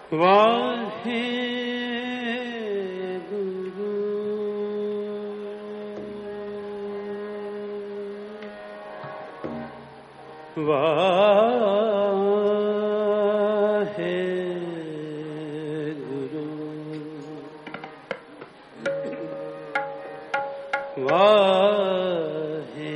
वाहे गुरु वाहे गुरु वाहे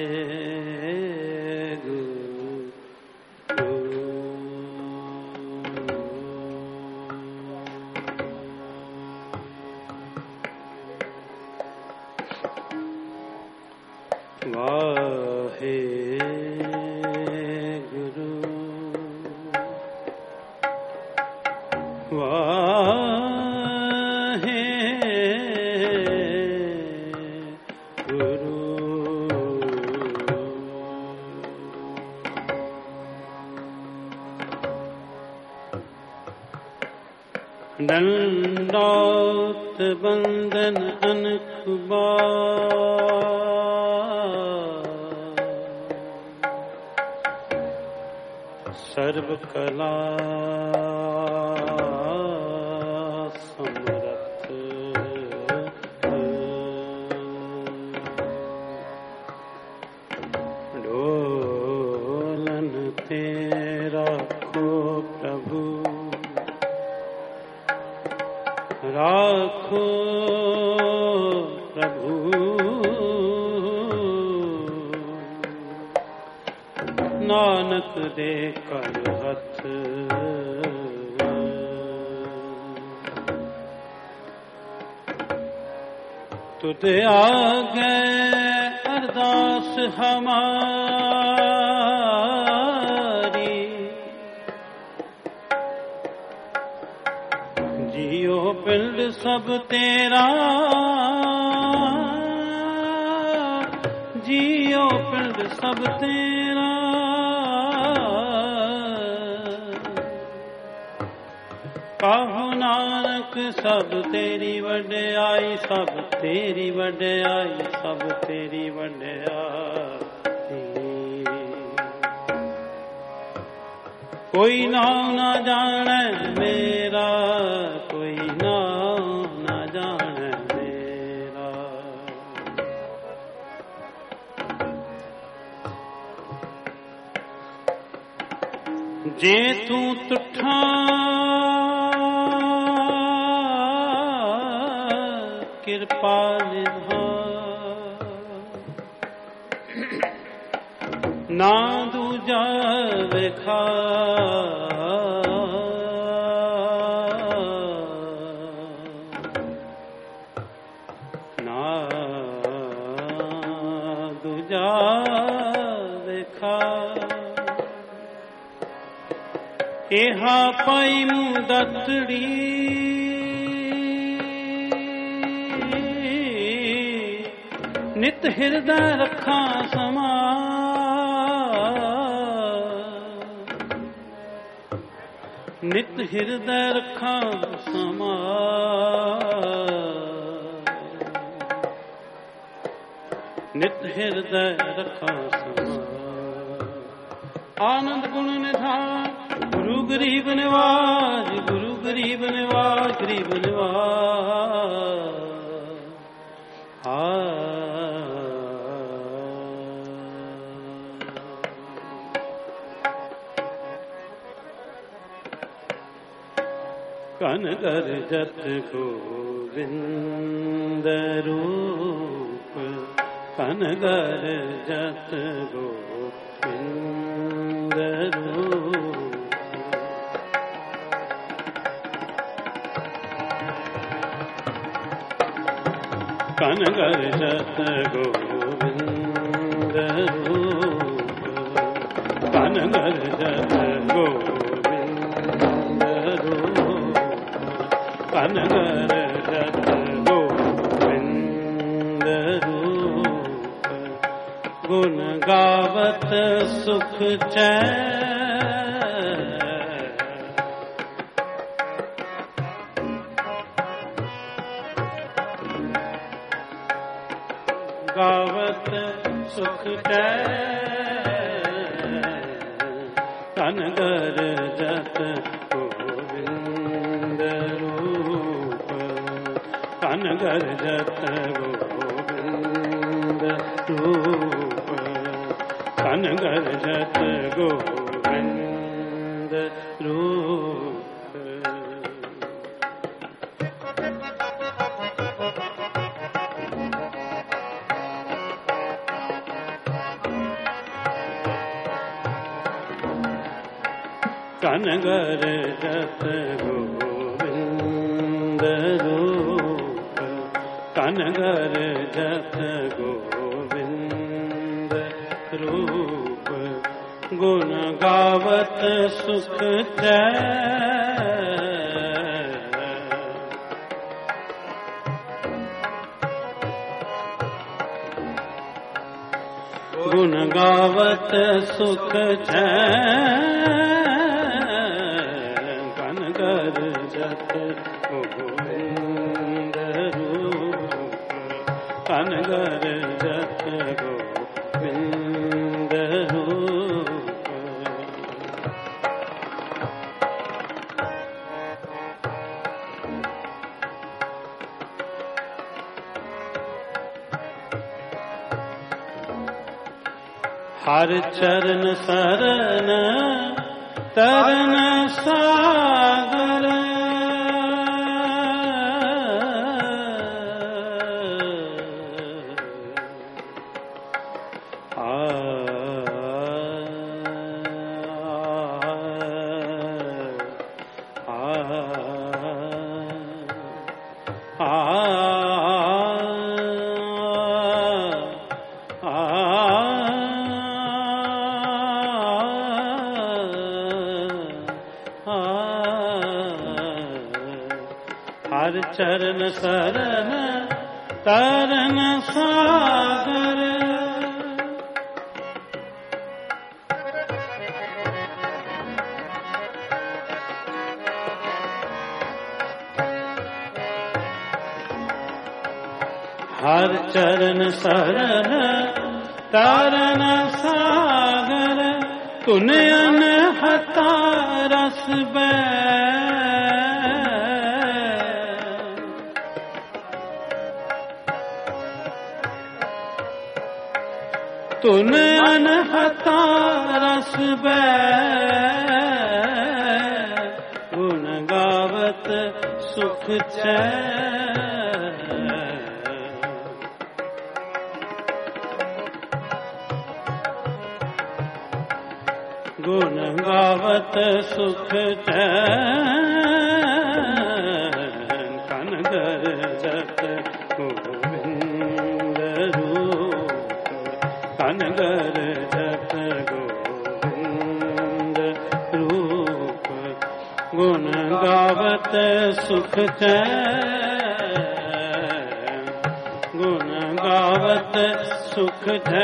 वाहे गुरु वाहे गुरु दंडौत बंदन अनकुबार सर्व कला समरथ डोलन तेरा को प्रभु राखो प्रभु नानक दे कर हथ तुझे आगे अरदास हमारी जियो पिंड सब तेरा जियो पिंड सब तेरा कहो नानक सब तेरी वड्याई सब तेरी वड्याई सब तेरी वड्याई कोई नाम ना जाने मेरा कोई नाम ना जाने मेरा जे तू तुठा कृपा निधान ना दूजा विखा ना दूजा विखा एहा पाई मुदतड़ी नित हृदय रखा समा नित हृदय रखा समा नित हृदय रखा समा आनंद गुण निधान गुरु गरीब निवाज गुरु गरीब निवाज गरीब निवाज कन गरजत गोविंद रूप कन गरजत गोविंद रूप कन गरजत गोविंद रूप कन गरजत गोविंद रूप कन गरजत गोविंद रूप गुण गावत सुख चैन गावत सुख चैन कन गरजत गोविंद कन गर्जत गोविंद रूप कन गर्जत गोविंद रूप कन गर्जत गोविंद रूप कन गर्जत गोविंद रूप गुण गावत सुख गुण गावत सुख कन गर्जत गोविंद रूप कन गर्जत गोविंद रूप हर चरण शरण तरन सागर हर चरण शरण तरन सागर हर चरण शरण तरन सागर तुन अनहता रस तुन अनहता रस गुण गावत सुख गुण गावत सुख कन गर्जत गोविंद रूप कन गर्जत गोविंद रूप गुण गावत सुख गुण गावत सुख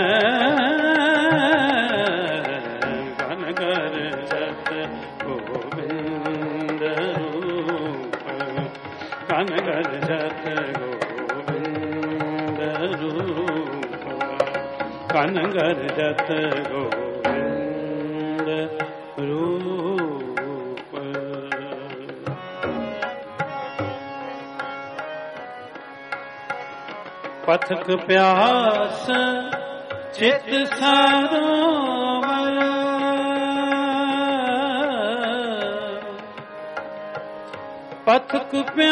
कन गर्जत गोविंद रूप कन गर्जत गोविंद रूप कन गर्जत गोविंद रूप पथक प्यास चित सरोवर पथक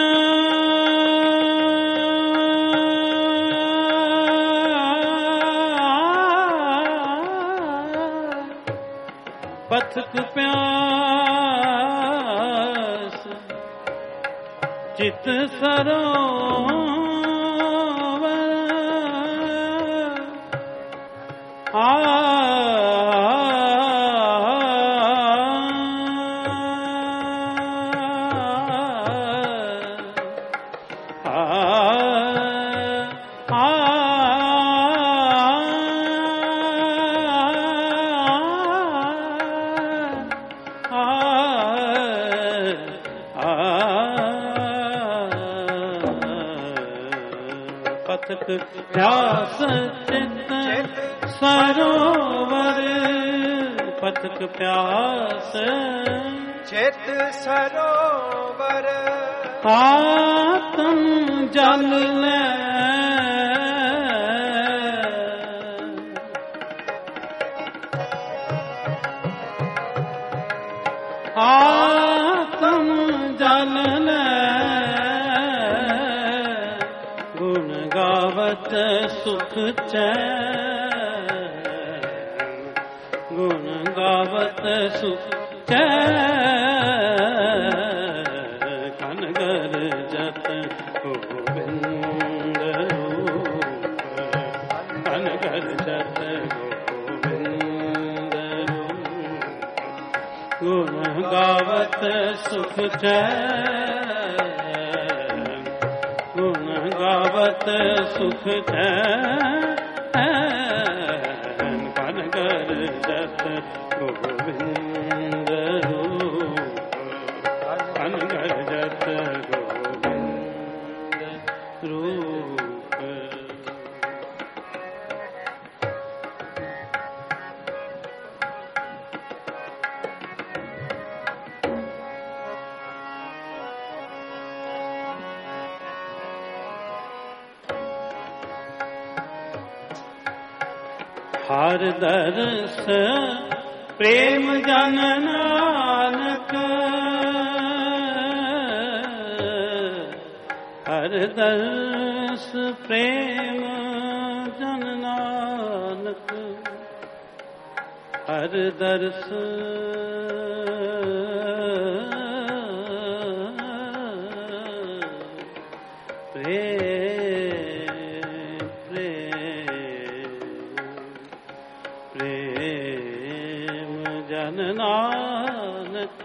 पथक प्यास चित सरोवर पथक प्यास चित सरोवर पथक प्यास चित सरोवर आत्म जल ले आत्म जल ले गुण गावत सुख चैन गुण गावत सुख चैन कनगर जत गोविंद रूप कनगर जत गोविंद रूप गुण गावत सुख चैन गुण गावत सुख चैन कनगर जत गोविंद रूप कनगर जत गोविंद रूप। हर दर्श प्रेम जन नानक हर दर्श प्रेम जन नानक हर दर्श जन नानक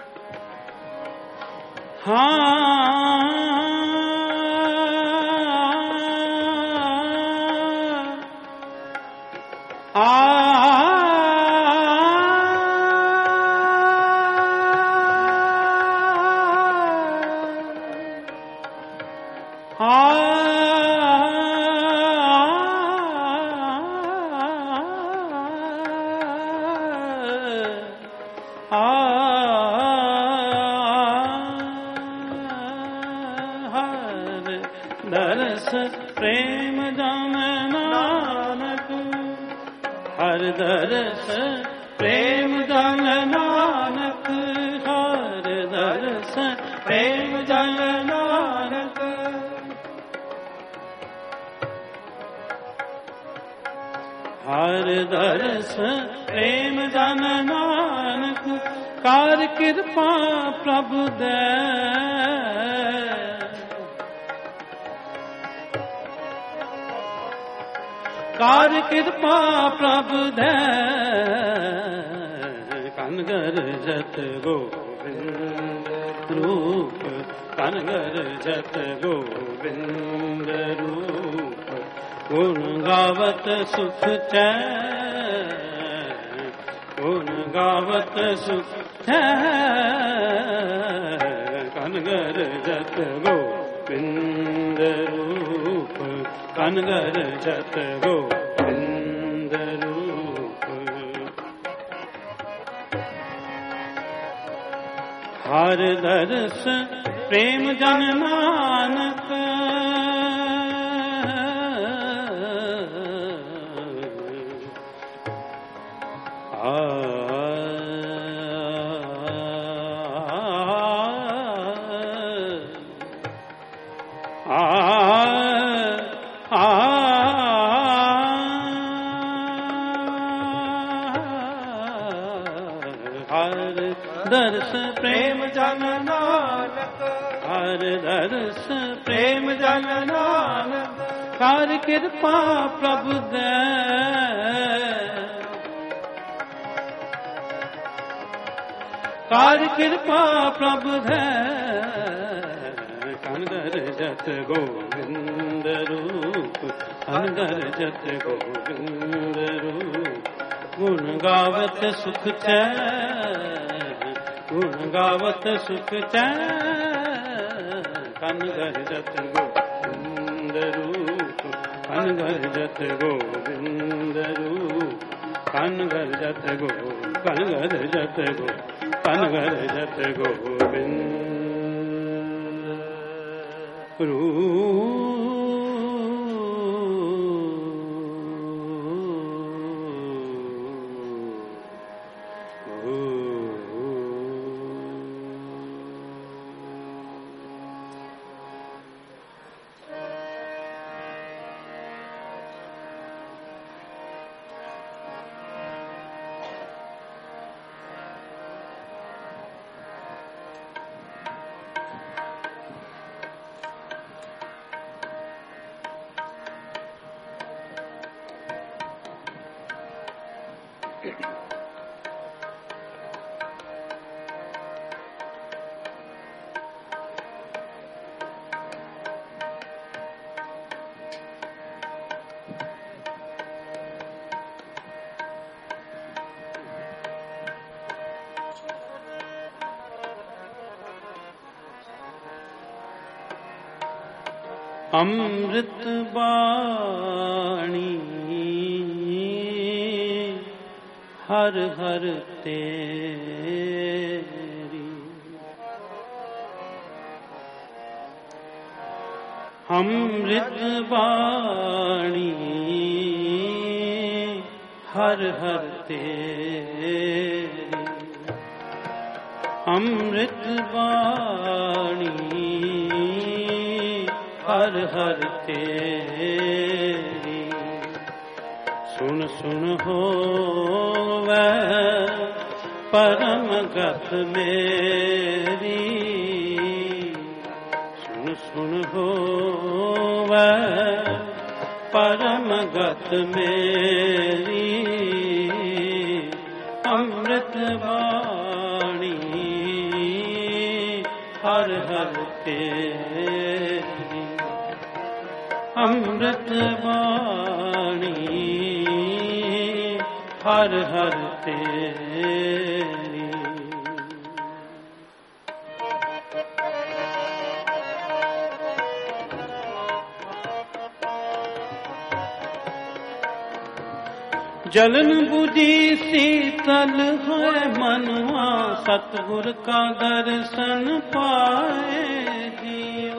दर्श प्रेम जन नानक हर दर्श प्रेम जन नानक हर दर्श प्रेम जन नानक हर दर्श प्रेम जन नानक कार कृपा प्रभु दे कार कृपा प्रभु दे कनगर जत गोविंद रूप कनगर जत गोविंद रूप गुण गावत सुख चैन गुण गावत सुख चैन कनगर जत गोविंद रूप कनगर जत गोविंद रूप हर दर्श प्रेम जन नानक हर दर्श प्रेम जन नानक हर दर्श प्रेम जन नानक कार कृपा प्रभु दे कार कृपा प्रभु दे कनगर जत गोविंद रूप कनगर जत गोविंद रूप गुण गावत सुख चैन गुण गावत सुख चैन कनगर जत गोविंद रूप कनगर जत गोविंद रूप कनगर जत गो कनगर जत गो कनगर जत गोविंद। अमृत बाणी हर हर तेरी, अमृत बाणी हर हर तेरी, अमृत बाणी हर हर तेरी। सुन सुन होवै परम गत मेरी, सुन सुन होवै परम गत मेरी, अमृत वाणी हर हर तेरी, अमृत वाणी हर हर तेरी। जलन बुझी शीतल है मनवा, सतगुर का दर्शन पाए जियो।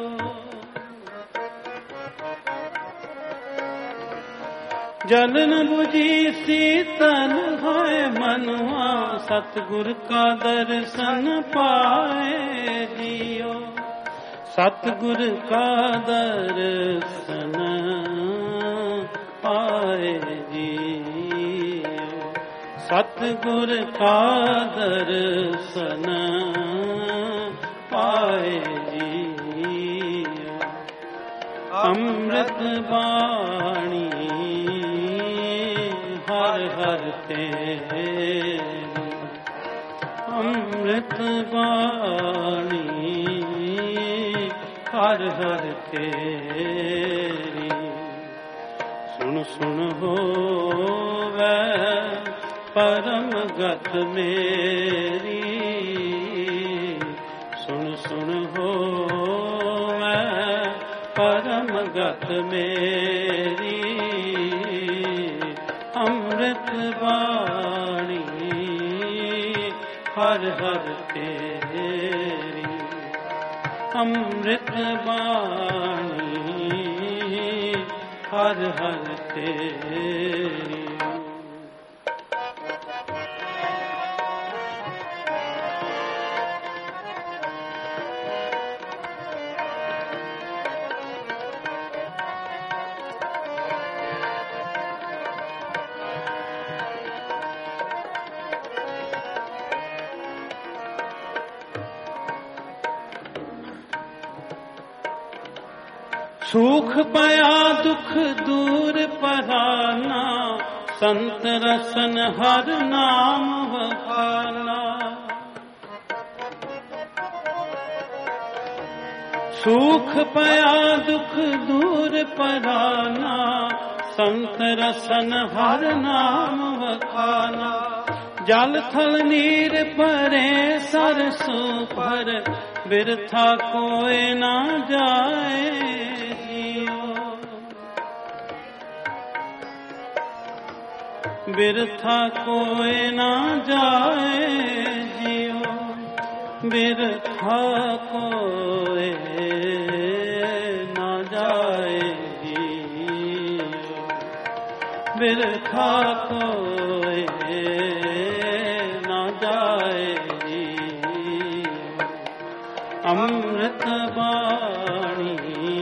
जलन बुझी शीतल है मनवा, सतगुर का दर्शन पाए जियो। सतगुर का दर्शन पाए जियो, सतगुर का दर्शन पाए जियो। अमृत वाणी हर हर तेरी, अमृत वाणी हर हर तेरी। सुन सुन होवै परम गत मेरी, सुन सुन होवै परम गत मेरी, अमृत वाणी हर हर तेरी, अमृत वाणी हर हर तेरी। सुख पाया दुख दूर पराना, संत रसन हर नाम वखाना। सुख पाया दुख दूर पराना, संत रसन हर नाम वखाना। जल थल नीर परे सरसों पर, बिरथा कोई ना जाए जियो। बिरथा कोई ना जाए जियो, बिरथा कोई बिरथा कोई ना जाए अमृत बाणी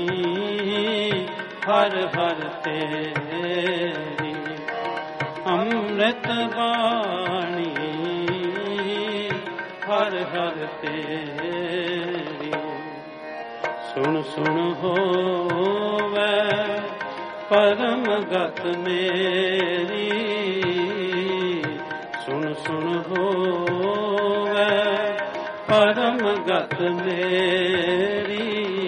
हर हर तेरी अमृत बाणी हर हर तेरी सुन सुन होवे परम गत मेरी सुन सुन होवे परम गत मेरी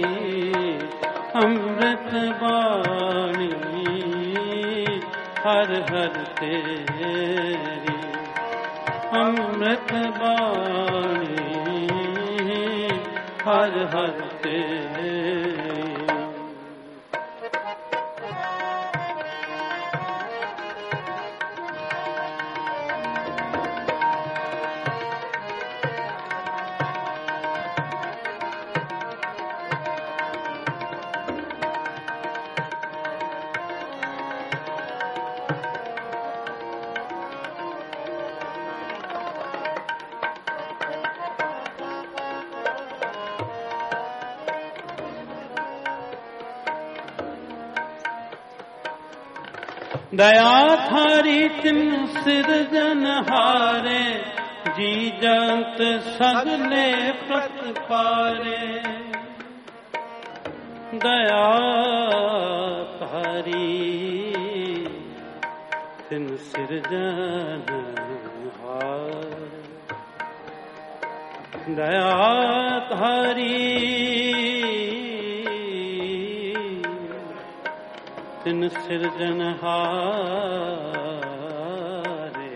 अमृत बाणी हर हर तेरी अमृत बाणी हर हर तेरी दया थारी तिन सिरजनहारे जी जंत सगले प्रतपारे दया थारी तिन सिरजनहारे दया थारी तिन सिरजनहारे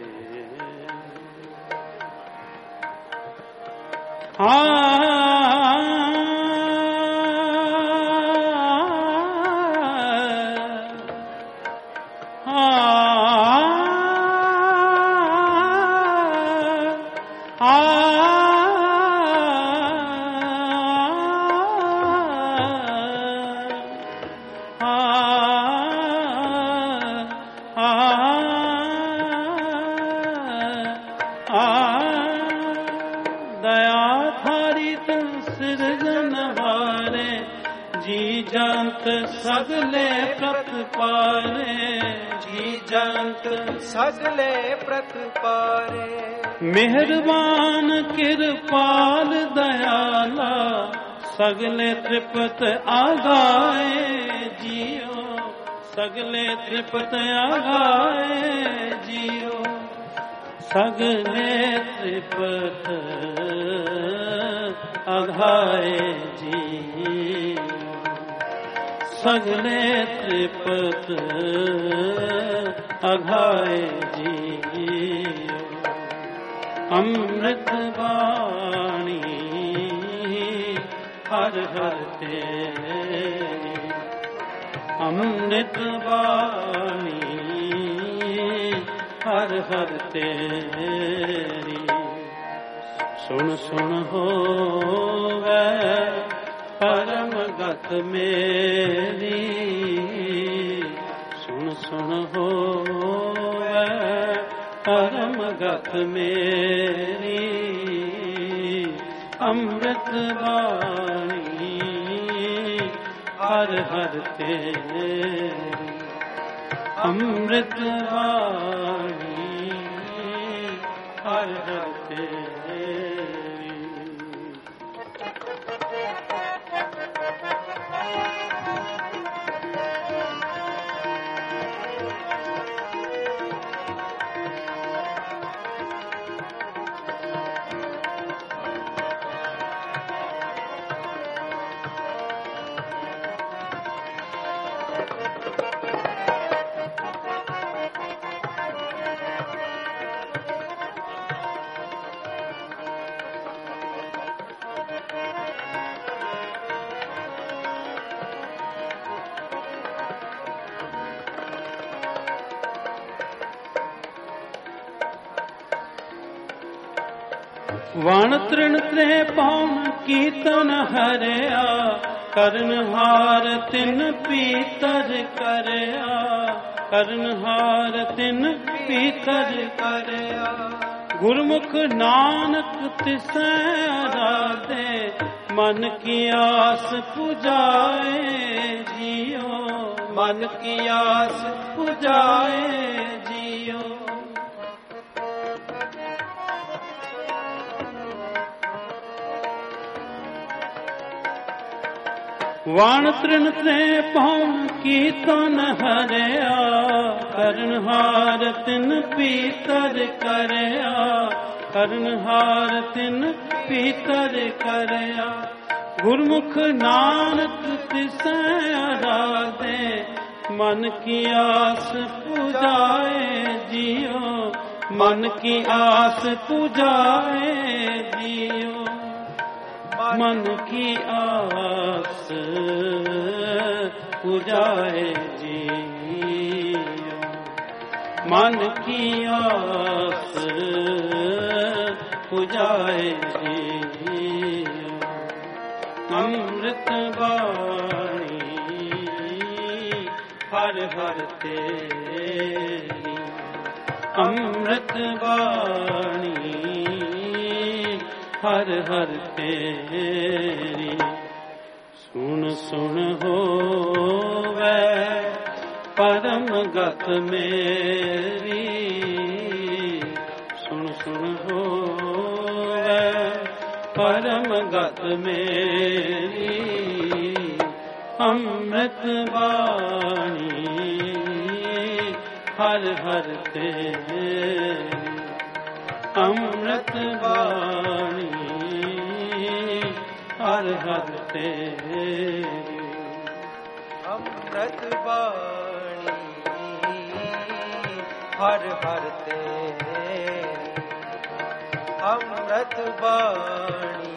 दया थारी तिन सिरजनहारे जी जंत सगले प्रतपारे जी जंत सगले प्रतपारे मेहरबान कृपाल दयाला सगले त्रिपत आगाए जियो सगले त्रिपत आगाए जियो सगले त्रिपत आघाए जी सगले त्रिपत आघाए जी अमृत बाणी हर हर तेरी अमृत बाणी हर हर तेरी सुन सुन होवे परम गत मेरी सुन सुन होवे परम गत मेरी अमृत बाणी हर हर तेरी अमृत बाणी हर हर तेरी वण तृण त्रे पावन कीर्तन हरिया करन हार तिन पीतर करया करनहार तिन पीतर करया गुरमुख नानक तिसै आराधे मन की आस पुजाए जियो मन की आस पुजाए जियो वाण तृण ते पौन कीर्तन हरया करनहार तिन पीतर करया करनहार तिन पीतर करया गुरमुख नानक तिसै आराधे मन की आस पुजाए जियो मन की आस पुजाए जियो मन की आस पुजाए जियो मन की आस पुजाए जियो अमृत वाणी हर हर तेरी अमृत वाणी हर हर तेरी सुन सुन होवे परम गत मेरी सुन सुन होवे परम गत मेरी अमृत वाणी हर हर तेरी अमृत वाणी हर हर तेरी अमृत वाणी हर हर तेरी अमृत वाणी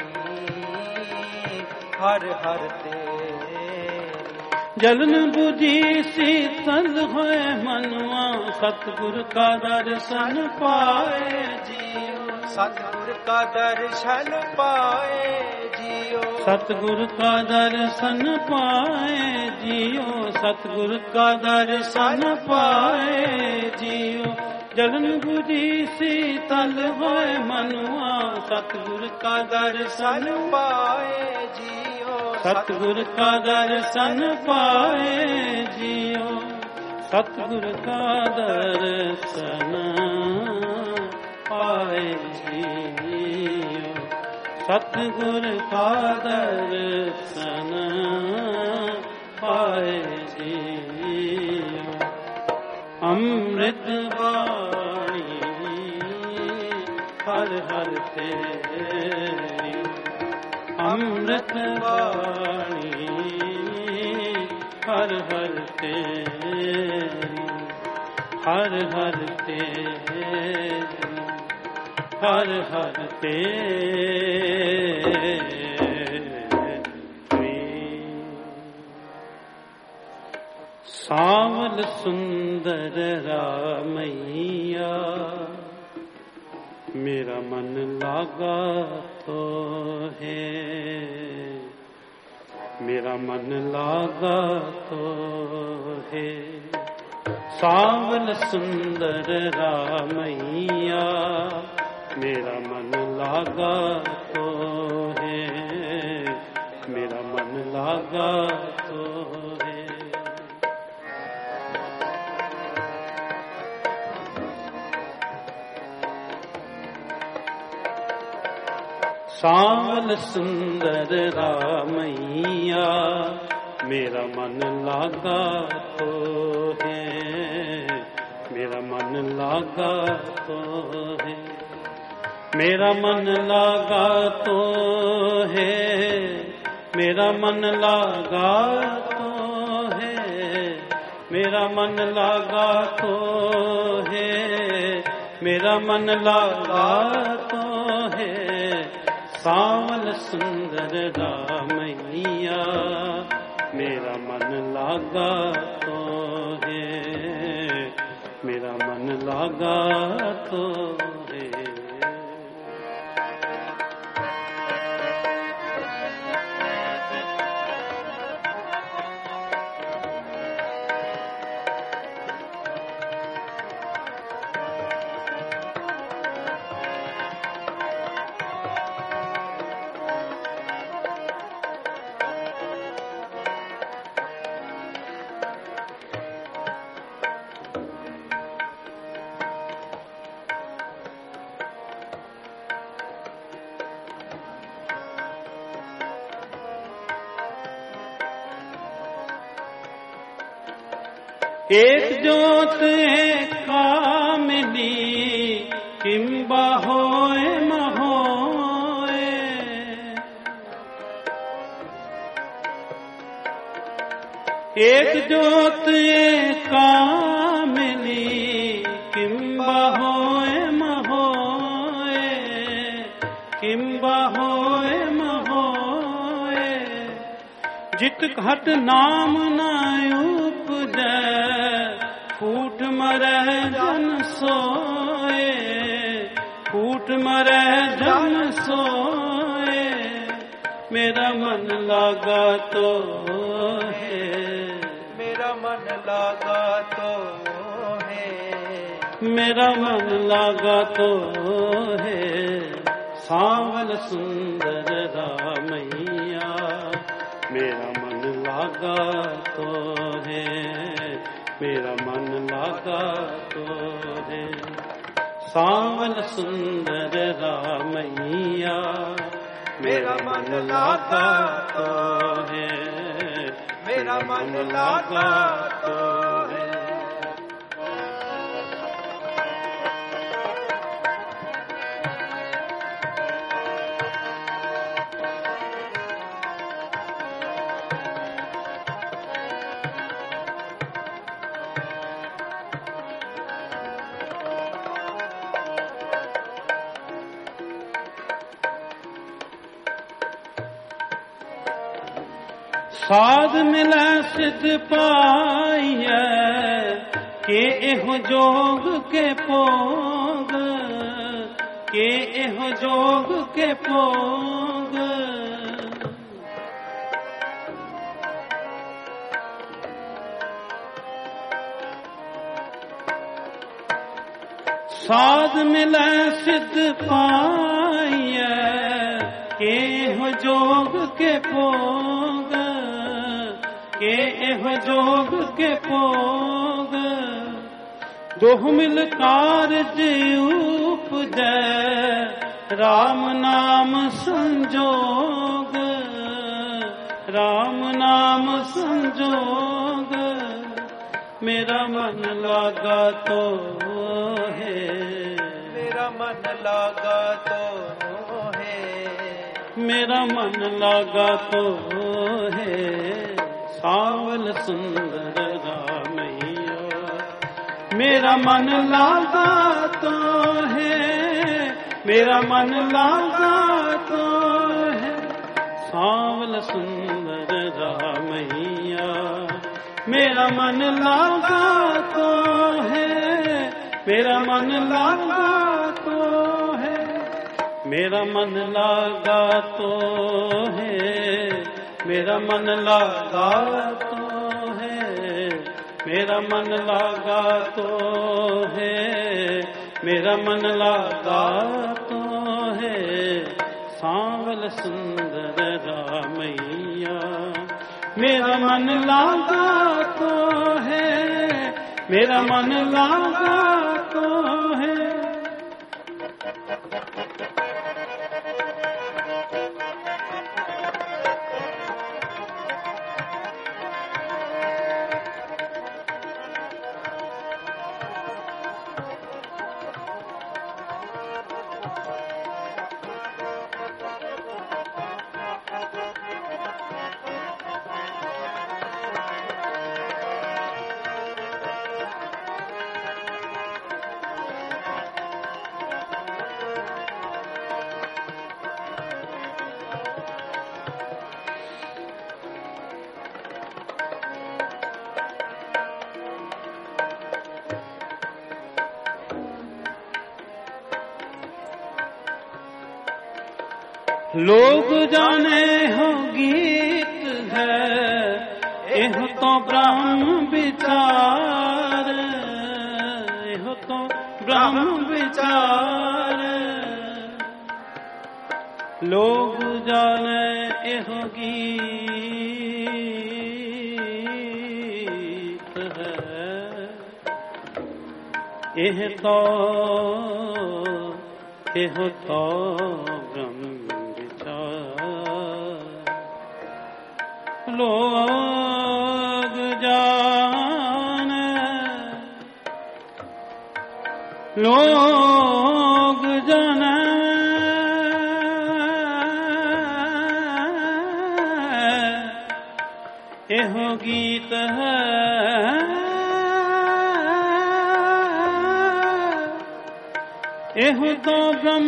हर हर तेरी जलन बुझी शीतल है मनवा सतगुर का दर्शन पाए जियो सतगुर का दर्शन पाए जियो सतगुर का दर्शन पाए जियो सतगुर का दर्शन पाए जियो जलन बुझी शीतल है मनवा सतगुर का दर्शन पाए जियो सतगुर का दर्शन पाए जियो सतगुर का दर्शन पाए जियो सतगुर का दर्शन पाए जियो अमृत वाणी हर हर तेरी अमृत वाणी हर हर तेरी हर हर तेरी हर हर तेरी सावल सुंदर रामैया मेरा मन लागा तो है मेरा मन लागा तो है सावल सुंदर रामैया मेरा मन लागा तो है मेरा मन लागा तो है सावल सुंदर रामैया मेरा मन लागा तो है मेरा मन लागा तो है मेरा मन लागा तो है मेरा मन लागा तो है मेरा मन लागा तो है मेरा मन लागा तो है सावल सुंदर रामैया मेरा मन लागा तो है मेरा मन लागा तो है एक जोत कामिनी किंबा होए महोए। एक जोत कामिनी किंबा होए महोए, किंबा होए महोए। जित घट नाम न उपजै, फूट मरह जन सोए, फूट मरह जन सोए। मेरा मन लागा तो है, मेरा मन लागा तो है, मेरा मन लागा तो है। सांवल सुंदर रामैया, मेरा मन लागा तो है, मेरा मन लागा तो है। सांवल सुंदर रामैया, मेरा मन लागा तो है, मेरा मन लागा तो है। साध मिलै सिद्ध पाइयै, के एहो जोग के भोग, के एहो जोग के भोग। साध मिलै सिद्ध पाइयै, के एहो जोग के भोग, के एहो जोग के भोग। दोह मिल कारज उपजै, राम नाम संजोग, राम नाम संजोग। मेरा मन लागा तो है, मेरा मन लागा तो है, मेरा मन लागा तो है। सांवल सुंदर रामैया, मेरा मन लागा तो है, मेरा मन लागा तो है। सांवल सुंदर रामैया, मेरा मन लागा तो है, मेरा मन लागा तो है। मेरा मन लागा तो है, मेरा मन लागा तो है, मेरा मन लागा तो है, मेरा मन लागा तो है। सांवल सुंदर रामैया, मेरा मन लागा तो है, मेरा मन लागा तो है। लोग जाने हो गीत है, एह तो ब्रह्म विचार, एह तो ब्रह्म विचार। लोग जाने एह गीत है, एह तो ब्रह्म लोग जाने लोग जाने एहो गीत है एहो तो ब्रह्म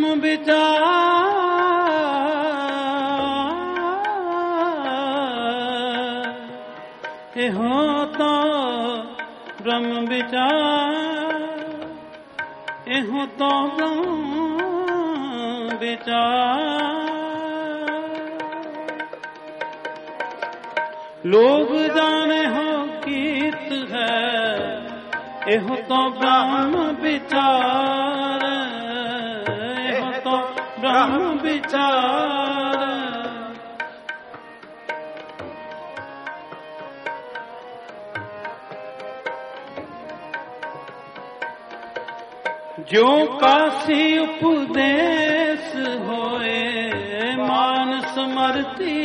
विचार एहो तो ब्रह्म विचार एहो तो ब्रह्म विचार लोग जाने हो गीत है एहो तो ब्रह्म विचार एहो तो ब्रह्म विचार जो काशी उपदेश होए मानस मरती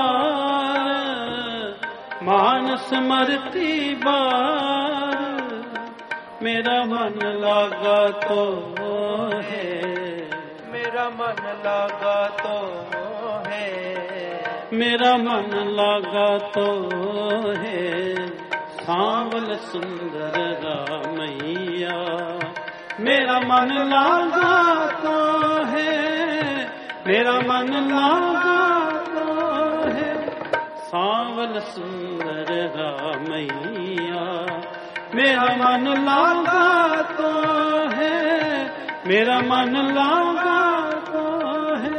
बार मानस मरती बार मेरा मन लगा तो है मेरा मन लगा तो है मेरा मन लगा तो है सांवल सुंदर रामैया मेरा मन लगा तो है मेरा मन लगा तो है सांवल सुंदर रामैया मेरा मन लगा तो है मेरा मन लगा तो है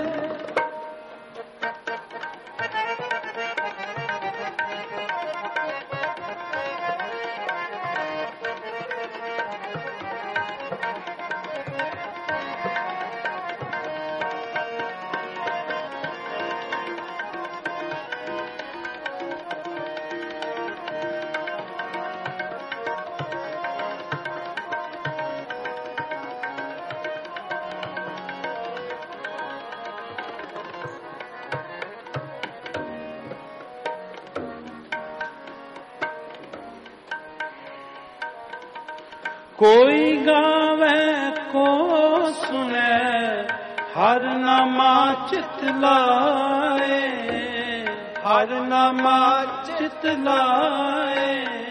कोई गावे को सुने हर नमा चित लाए हर नमा चित लाए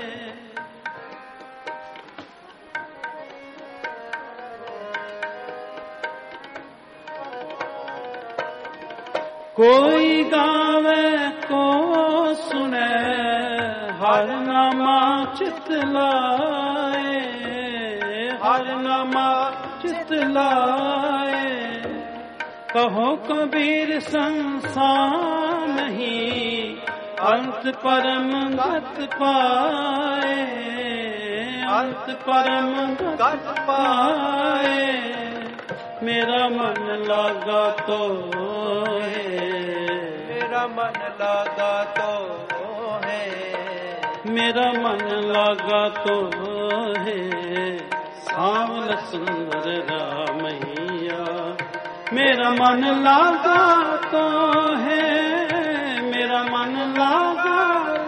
कोई गावे को सुने हर नमा चित लाए हर नमा चित लाए कहो कबीर संसार नहीं अंत परम गत पाए अंत परम गत पाए मेरा मन लगा तो है मेरा मन लगा तो है मेरा मन लगा तो है सांवल सुंदर रामैया मेरा मन लगा तो है मेरा मन लगा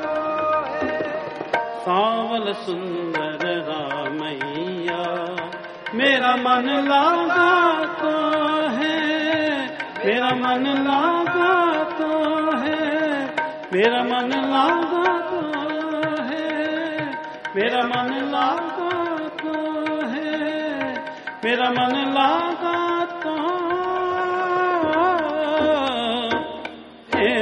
सांवल सुंदर रामैया मेरा मन लगा तो है मेरा मन लगा तो है मेरा मन लगा तो है मेरा मन लगा तो है मेरा मन लगा तो है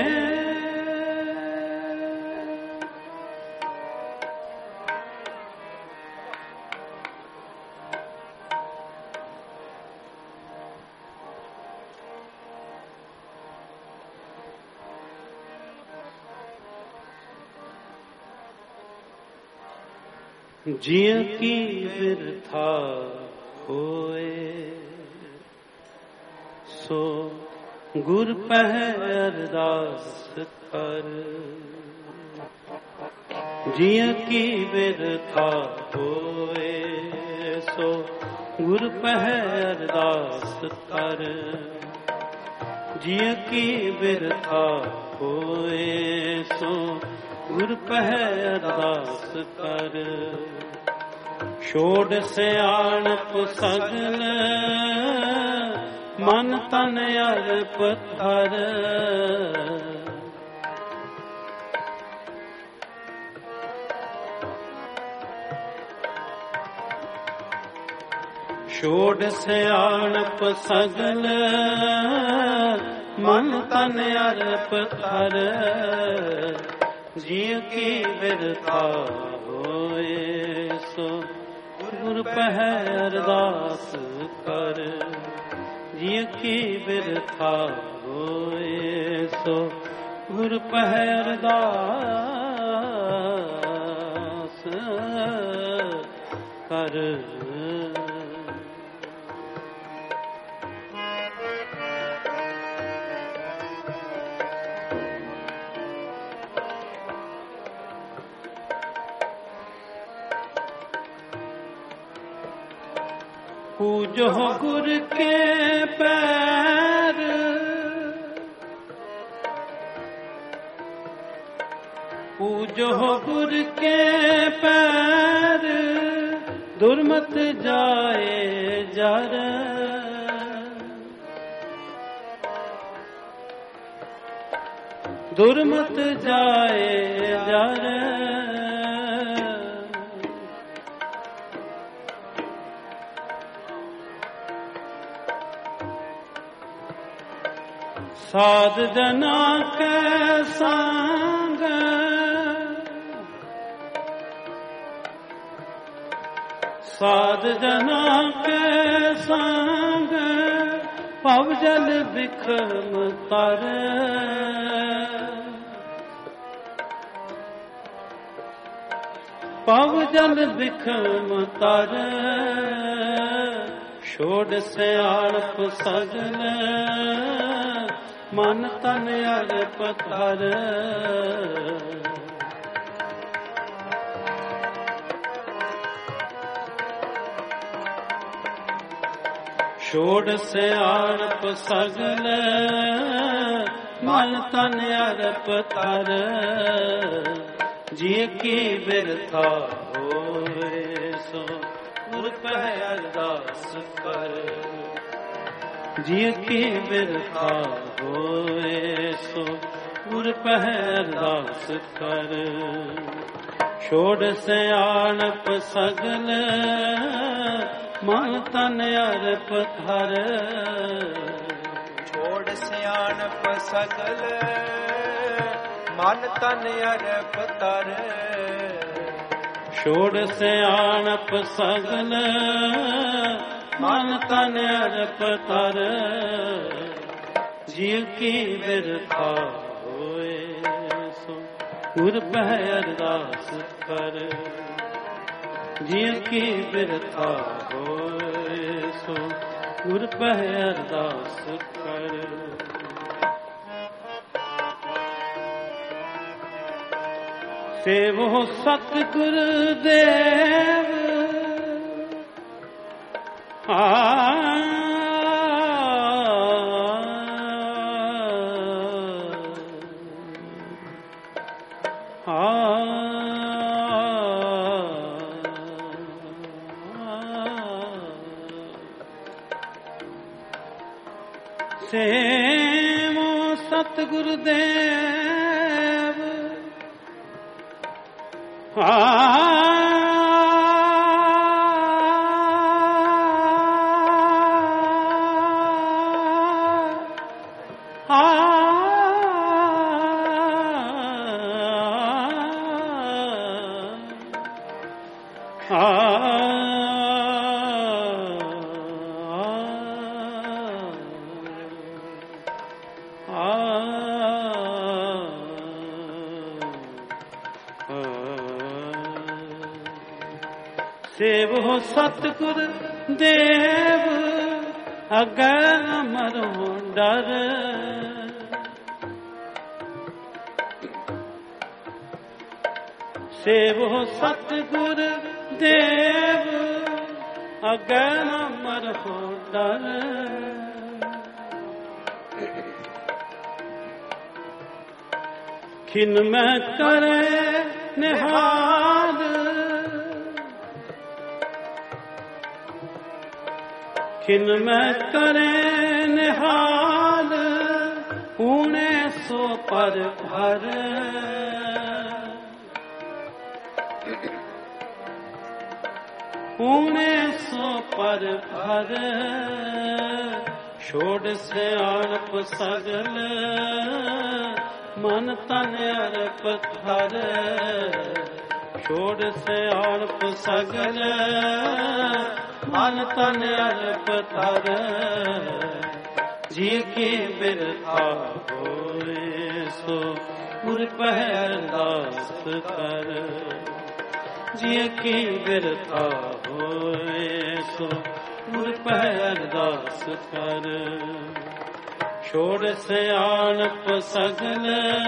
जिय की बिरथा होए सो गुर पह अरदास कर जिय की बिरथा होए सो गुर पह अरदास कर जिय की बिरथा होए सो गुर पह अरदास कर ਛੋੜ ਸਿਆਣਪ ਸਗਲ ਮਨ ਤਨ ਅਰਪ ਧਰ। ਛੋੜ ਸਿਆਣਪ ਸਗਲ ਮਨ ਤਨ ਅਰਪ ਧਰ। ਜਿਉ ਕੀ ਬਿਰਥਾ ਹੋਏ ਸੋ ਗੁਰ ਪਹਿ ਅਰਦਾਸ ਕਰ। ਜਿਉ ਕੀ ਬਿਰਥਾ ਹੋਏ ਸੋ ਗੁਰ ਪਹਿ ਅਰਦਾਸ ਕਰ। ਪੂਜੋ ਗੁਰ ਕੇ ਪੈਰ, ਪੂਜੋ ਗੁਰ ਕੇ ਪੈਰ, ਦੁਰਮਤ ਜਾਏ ਜਰ। ਦੁਰਮਤ ਜਾਏ ਜਰ। ਸਾਧ ਜਨਾ ਕੈ ਸੰਗ, ਸਾਧ ਜਨਾ ਕੈ ਸੰਗ, ਭਵ ਜਲ ਬਿਖਮ ਤਰ। ਭਵ ਜਲ ਬਿਖਮ ਤਰ। ਛੋੜ ਸਿਆਣਪ ਸਗਲ ਮਨ ਤਨ ਅਰਪ ਧਰ। ਛੋੜ ਸਿਆਣਪ ਸਗਲ ਮਨ ਤਨ ਅਰਪ ਧਰ। ਜਿਉ ਕੀ ਬਿਰਥਾ ਹੋਏ ਸੋ ਗੁਰ ਪਹਿ ਅਰਦਾਸ ਕਰ। ਜਿਉ ਕੀ ਬਿਰਥਾ ਹੋਏ ਸੋ ਗੁਰ ਪਹਿ ਅਰਦਾਸ ਕਰ। ਛੋੜ ਸਿਆਣਪ ਸਗਲ ਮਨ ਤਨ ਅਰਪ ਧਰ। ਛੋੜ ਸਿਆਣਪ ਸਗਲ ਮਨ ਤਨ ਅਰਪ ਧਰ। ਛੋੜ ਸਿਆਣਪ ਸਗਲ ਮਨ ਤਨ ਅਰਪ ਧਰ। ਜਿਉ ਕੀ ਬਿਰਥਾ ਹੋਏ ਸੋ ਗੁਰ ਪਹਿ ਅਰਦਾਸ ਕਰ। ਜਿਉ ਕੀ ਬਿਰਥਾ ਹੋਏ ਸੋ ਗੁਰ ਪਹਿ ਅਰਦਾਸ ਕਰ। ਸੇਵੋ ਸਤਿਗੁਰ ਦੇਵ ਸੇਵੋ ਸਤਿਗੁਰ ਦੇਵ ਸੇਵੋ ਸਤਿਗੁਰ ਦੇਵ ਅਗੈ ਅਮਰੋ ਡਰ। ਸੇਵੋ ਸਤਿਗੁਰ ਦੇਵ ਅਗੈ ਅਮਰੋ ਡਰ। ਖਿਨ ਮੈਂ ਕਰੇ ਨਿਹਾਲ खिन में करे निहाल ऊने सो पर भर ऊने सो पर भर छोड़ से आनप सगल मन तन अर्प थर छोड़ से आनप सगल मन तन अर्प थर जी की बिरथा होए सो गुर पहरदास कर जी की बिरथा होए सो गुर पहरदास कर छोड़ से आनप सगल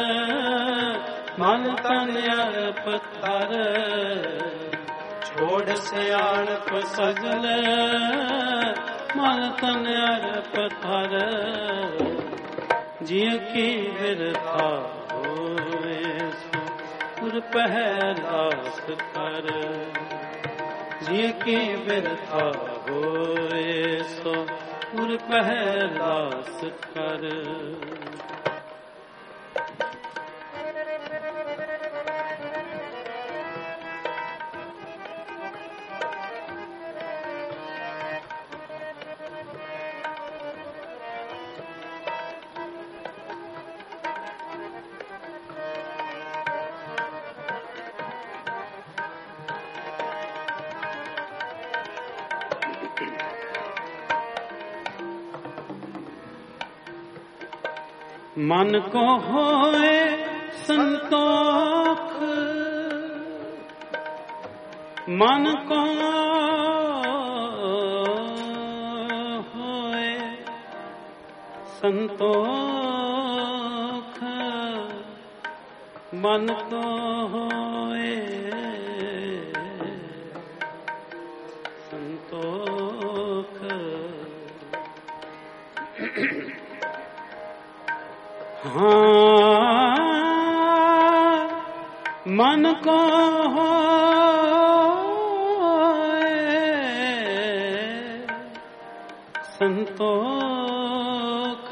मन तन अर्प थर छोड़ से आनप सगल मन तन अर्प थर जिय की बिरथा होए सो गुर पहरदास कर जिय की बिरथा होए सो गुर पहरदास कर मन को होए संतोख मन को होए संतोख मन को होए संतोख हाँ मन को संतोख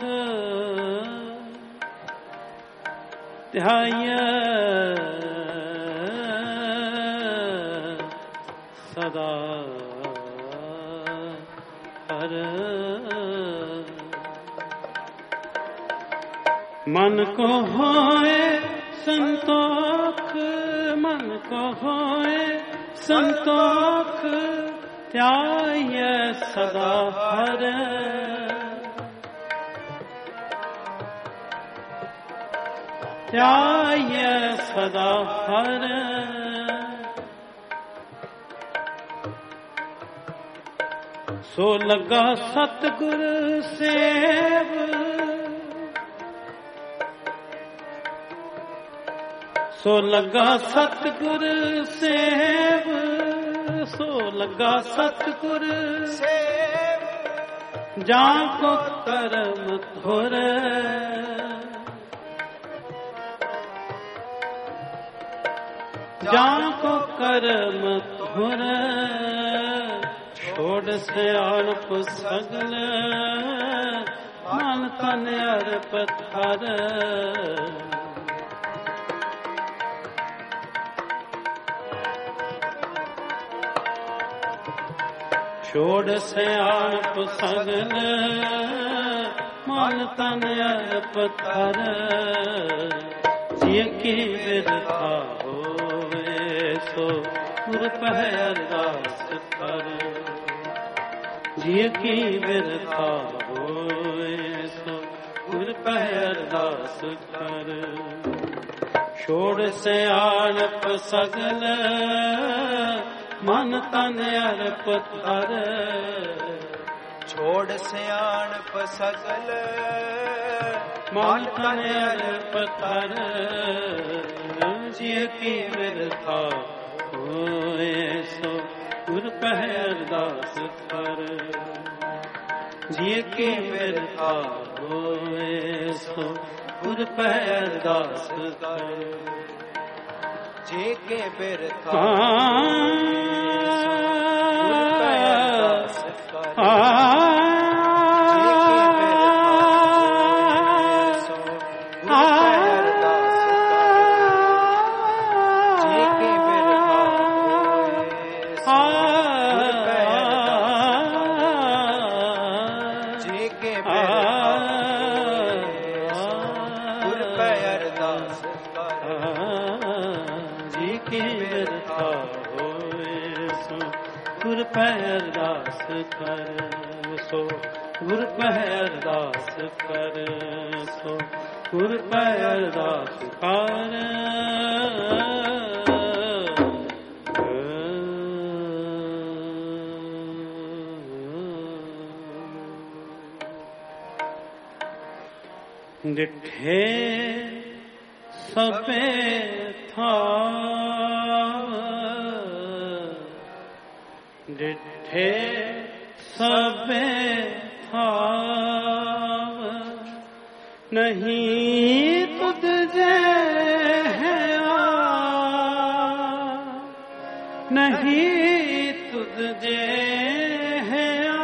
ध्याय सदा हर मन को होए संतोख मन को होए संतोख ध्याय सदा हर ध्याय सदा हर सो लगा सतगुर सेव सो लगा सतगुर सेव सो लगा सतगुर सेव जान को करम थोर जान को करम थोर छोड़ से आनप सगल मन तन अर्प थर छोड़ से आनप सगल मन तन अर्प थर जिय की बिरथा होए सो गुर पहरदास कर जिय की बिरथा होए सो गुर पहरदास कर छोड़ से आनप सगल मन तन अर्प थर छोड़ सियाणप सगल मन तन अर्प थर जिय की बिरथा होए सो गुर पहरदास कर जिय की बिरथा होए सो गुर पहरदास कर जे के बिरथा आ के बिरथाए गुर पै अरदास जी की बिरथा होए सो गुर पै अरदास कर सो गुर पै अरदास कर सो गुर पै अरदास कर डिठे सबे था डिठे सबे था नहीं तुझ जे है नहीं तुझ जे है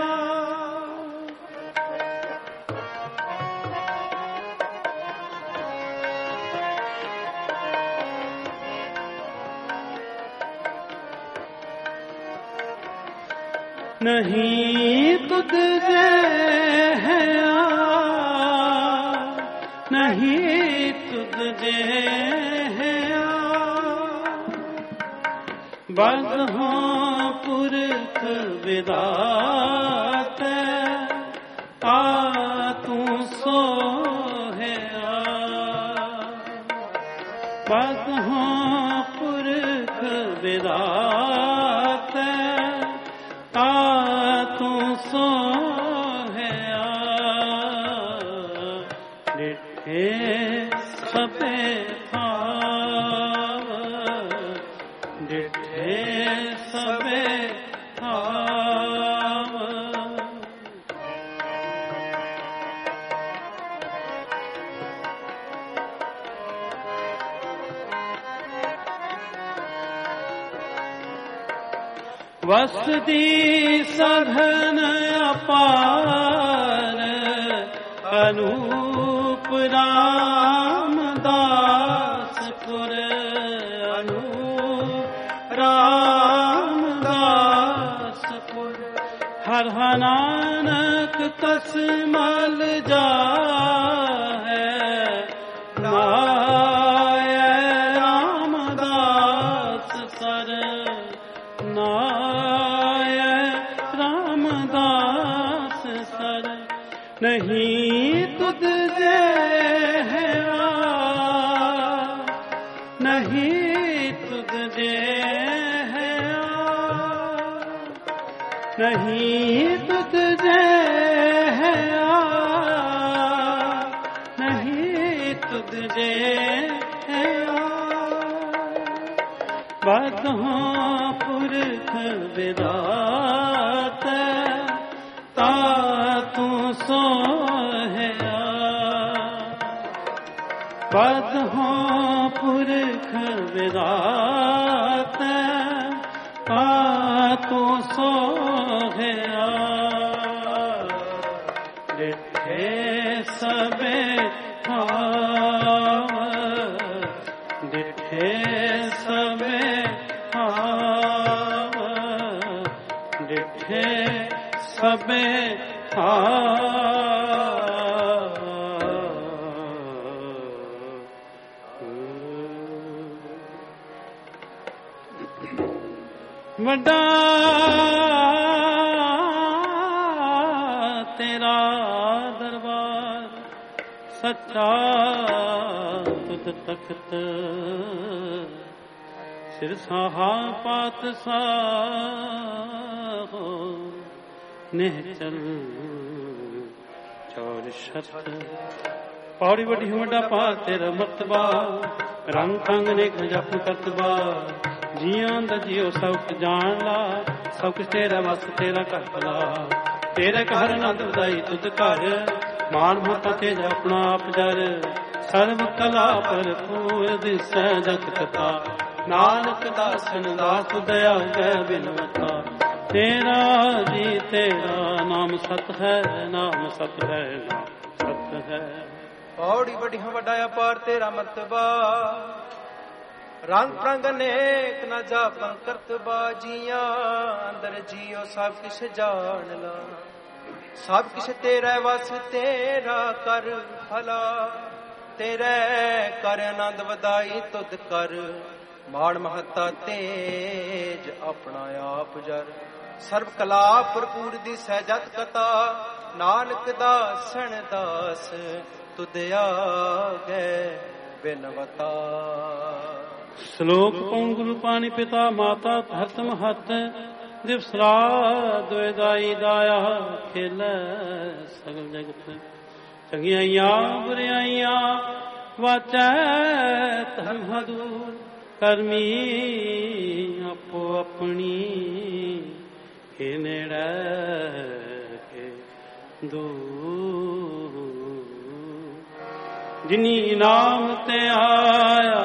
नहीं तुझ जे है नहीं तुझ जे है बदहो पुरख विदात आ तू सो है बदहो पुरख विदात तू सो है डिठे सबे था डिठे सबे था वसती सघन अपार अनूप रामदास पुर अनूप रामदास पुर हर नानक कसमल जा है नाय रामदास सर नाय रामदास सर नहीं तुझ जे है नहीं तुझ जे है नहीं तुझ जे है नहीं तुझ जे है बदहो पुरख विदात ता तू सो है बदहो पुरख विदात ता तू सो है डिठे सबे डिठे सबे डिठे सबे वड्डा तेरा दरबार सच्चा तुझ तख्त सिर साहा पात साहो निहचल चौर शत पौड़ी वड्डी वड्डा पा तेरा मर्तबा रंग कंग ने जप करतबा जियां दा जियो सब कुछ जान ला सब कुछ तेरा वस तेरा कर भला तेरे घर नंद वधाई तुझ घर मान माता तेज अपना आप जर सर्व कला भरपूर दिसै जग कथा नानक दासन दास दया गै बिनवता तेरा जी तेरा नाम सत है नाम सत है नाम सत है पौड़ी बड़ी वड्डा पार तेरा मर्तबा रंग प्रंग अनेक न जापन करतबा जिया अंदर जियो सब किश जान ला ਸਭ ਕਿਛ ਤੇਰਾ ਵਸ ਤੇਰਾ ਕਰ ਭਲਾ, ਤੇਰੇ ਕਰ ਆਨੰਦ ਵਧਾਈ ਤੁਧ ਕਰ, ਮਾਣ ਮਹੱਤਾ ਤੇਜ ਆਪਣਾ ਆਪ ਜਰ, ਸਰਬ ਕਲਾ ਭਰਪੂਰ ਦੀ ਸਹਿਜਤ ਕਥਾ, ਨਾਨਕ ਦਾਸਣ ਦਾਸ ਤੁਧ ਆਗੇ ਬਿਨਵਤਾ। ਸ਼ਲੋਕ ਪਉ ਗੁਰੂ ਪਾਣੀ ਪਿਤਾ ਮਾਤਾ ਧਰਤ ਮਹਤ, ਦਿਵਸ ਰਾਤ ਦੁਇਦਾਈ ਦਾਇਆ ਖੇਲੇ ਸਗਲ ਜਗਤ, ਚੰਗਿਆਈਆਂ ਬੁਰਿਆਈਆਂ ਵਾਚੈ ਧਰਮ ਹਦੂਰ, ਕਰਮੀ ਆਪੋ ਆਪਣੀ ਕੇ ਨੇੜੇ ਕੇ ਦੂਰ, ਜਿਨੀ ਨਾਮ ਤੇ ਆਇਆ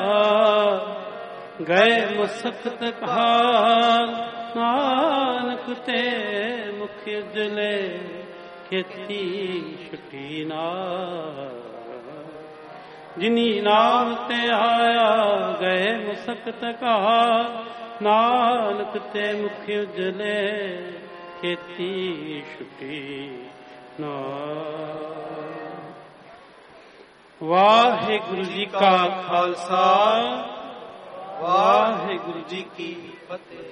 ਗਏ ਮੁਸਕਤ ਕਹਾਰ, ਨਾਨਕ ਤੇ ਮੁਖ ਉਜਲੇ ਖੇਤੀ ਛੁੱਟੀ ਨਾਰ, ਜਿਨੀ ਨਾਮ ਤੇ ਆਇਆ ਗਏ ਮੁਸਕਤ ਕਹਾਰ, ਨਾਨਕ ਤੇ ਮੁਖ ਉਜਲੇ ਖੇਤੀ ਛੁੱਟੀ ਨਾਰ। ਵਾਹਿਗੁਰੂ ਜੀ ਕਾ ਖਾਲਸਾ, ਵਾਹਿਗੁਰੂ ਜੀ ਕੀ ਫਤਿਹ।